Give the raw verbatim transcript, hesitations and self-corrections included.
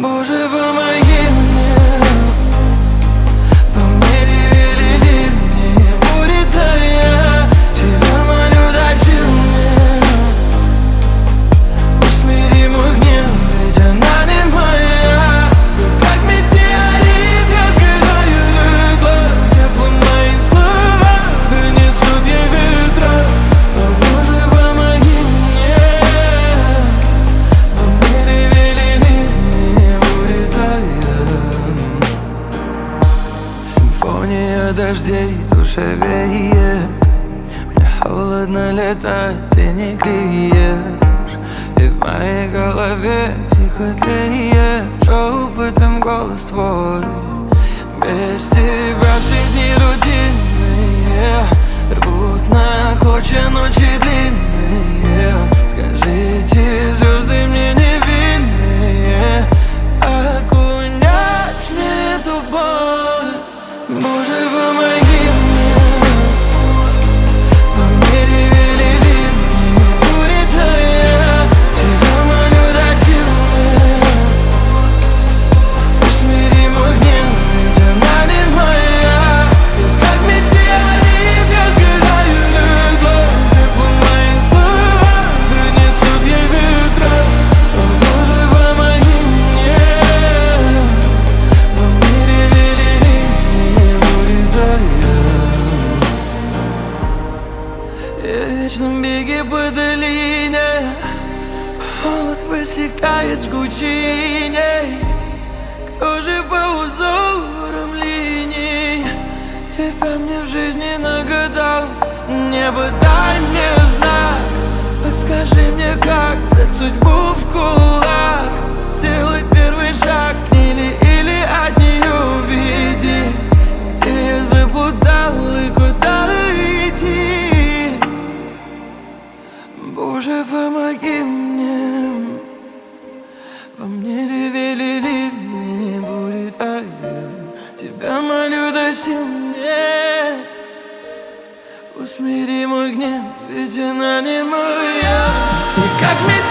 Боже, помоги мне. По мне ревели ливни, бури твоя. Тебя молю, дай сил мне. Усмири мой гнев, ведь она не моя. Как метеорит я сгораю любовь. Теплым мои слова донесут ей ветра. О, Боже, помоги мне. По мне ревели ливни, бури твоя. Симфония дождей в душе веет. Мне холодно летать, ты не греешь. И в моей голове тихо тлеет шепотом голос твой. Без тебя все дни рутинные, рвут на клочья ночи длинные. Скажите, звезды мне невинные, окунять мне эту боль. Боже, помоги мне. По мне ревели ливни, бури твоя. Тебя молю, дай сил мне. Усмири мой гнев, ведь она не моя. Как метеорит я сгораю любовь. Теплым мои слова донесут ей ветра. О, Боже, помоги мне. По мне ревели ливни, бури твоя. Я в вечном беге по долине, холод высекает жгучей. Кто же по узорам линий тебя мне в жизни нагадал? Небо, дай мне знак, подскажи мне, как взять судьбу в кулак. Сделать первый шаг к ней или, или от нее уведи. Где я заплутал и куда идти? Боже, помоги мне. Во мне ревели ливни, бури твоя. Тебя молю, дай сил мне. Усмири мой гнев, ведь она не моя. И как метеорит